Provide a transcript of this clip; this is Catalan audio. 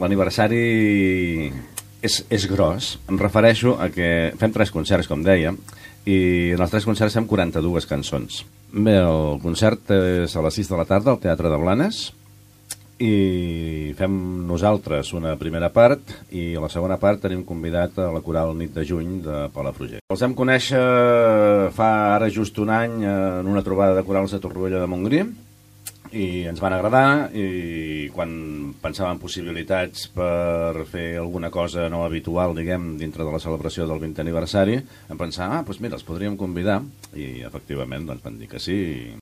l'aniversari és gros. Em refereixo a que fem 3 concerts, com deia, i en els 3 concerts fem 42 cançons. Bé, el concert és a les 6 de la tarda al Teatre de Blanes i fem nosaltres una primera part i a la segona part tenim convidat a la coral Nit de Juny de Palafrugell. Els vam conèixer fa ara just un any en una trobada de corals a Torroella de Montgrí i ens van agradar, i quan pensàvem possibilitats per fer alguna cosa no habitual, diguem, dintre de la celebració del 20è aniversari, vam pensar, doncs mira, els podríem convidar, i efectivament doncs van dir que sí.